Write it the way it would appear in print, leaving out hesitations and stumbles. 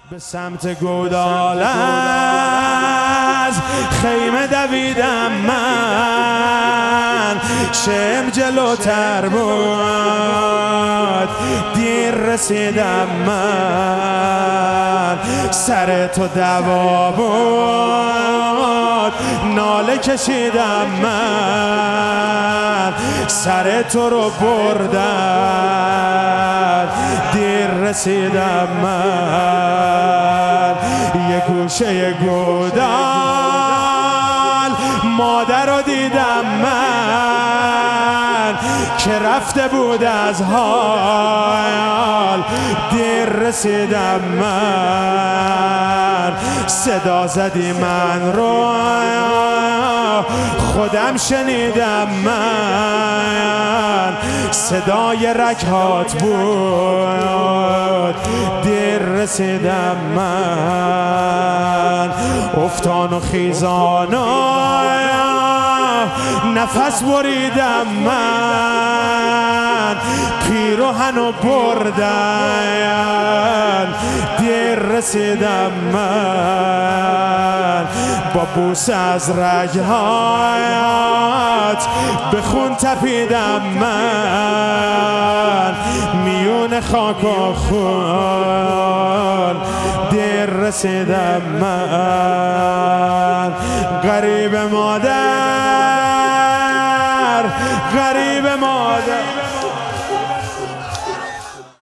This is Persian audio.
به سمت گودال از خیمه دویدم من، شم جلوتر بود دیر رسیدم من، سر تو دوا بود ناله کشیدم من، سر تو رو بردن دیر رسیدم من، یه گوشه گودال مادر رو دیدم من که رفته بود از حال دیر رسیدم من، صدا زدی من رو خودم شنیدم من، صدای رکات بود دیر رسیدم من، افتان و خیزان نفس بریدم من، پیراهن و بردن دیر رسیدم من، با بوسه از رگهات به خون تپیدم من، میون خاک و خون دیر رسیدم من، غریب مادر غریب مادر.